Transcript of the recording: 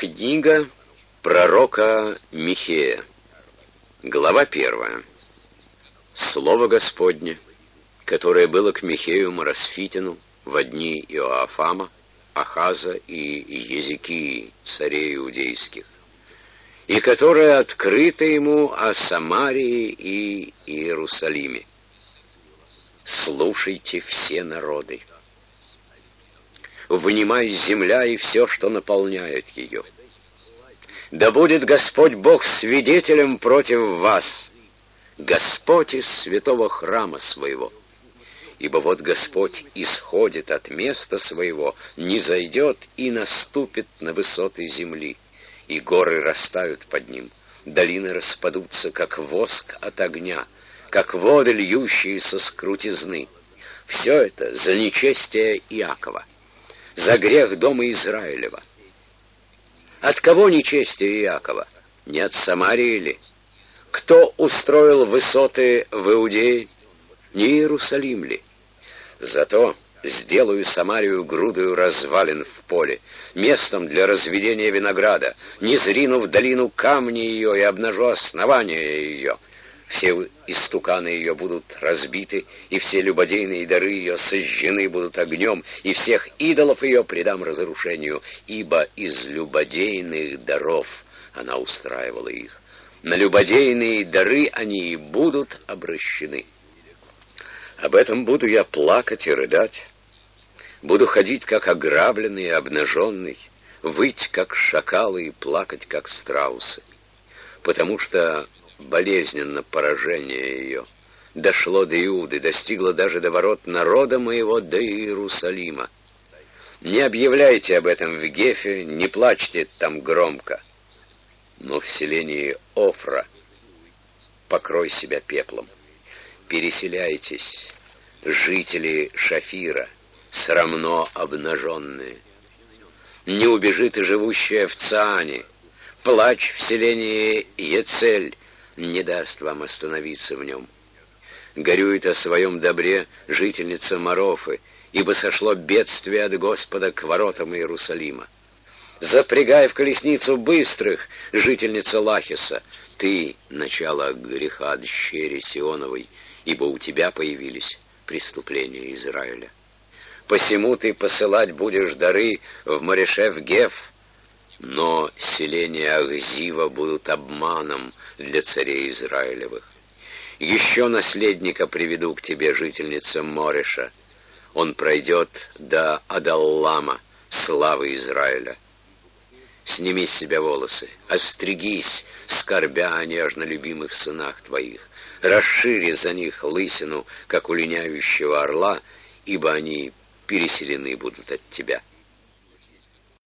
Книга пророка Михея. Глава 1. Слово Господне, которое было к Михею Моросфитину во дни Иоафама, Ахаза и Езекии, царей иудейских, и которое открыто ему о Самарии и Иерусалиме. Слушайте все народы. Внимай земля и все, что наполняет ее. Да будет Господь Бог свидетелем против вас, Господь из святого храма своего. Ибо вот Господь исходит от места своего, низойдет и наступит на высоты земли, и горы растают под ним, долины распадутся, как воск от огня, как воды, льющиеся с крутизны. Все это за нечестие Иакова, за грех дома Израилева. От кого нечестие Иакова? Не от Самарии ли? Кто устроил высоты в Иудее? Не Иерусалим ли? Зато сделаю Самарию грудою развалин в поле, местом для разведения винограда, низрину в долину камни ее и обнажу основания ее. Все истуканы ее будут разбиты, и все любодейные дары ее сожжены будут огнем, и всех идолов ее предам разрушению, ибо из любодейных даров она устраивала их. На любодейные дары они и будут обращены. Об этом буду я плакать и рыдать. Буду ходить, как ограбленный и обнаженный, выть, как шакалы, и плакать, как страусы. Потому что болезненно поражение ее дошло до Иуды, достигло даже до ворот народа моего, до Иерусалима. Не объявляйте об этом в Гефе, не плачьте там громко, но в селении Офра покрой себя пеплом. Переселяйтесь, жители Шафира, срамно обнаженные. Не убежит и живущая в Цаане, плач в селении Ецель не даст вам остановиться в нем. Горюет о своем добре жительница Марофы, ибо сошло бедствие от Господа к воротам Иерусалима. Запрягай в колесницу быстрых, жительница Лахиса, ты — начало греха дщери Сионовой, ибо у тебя появились преступления Израиля. Посему ты посылать будешь дары в Морешев-Геф, но селения Ахзива будут обманом для царей Израилевых. Еще наследника приведу к тебе, жительница Мореша. Он пройдет до Адаллама, славы Израиля. Сними с себя волосы, остригись, скорбя о нежно любимых сынах твоих. Расшири за них лысину, как у линяющего орла, ибо они переселены будут от тебя.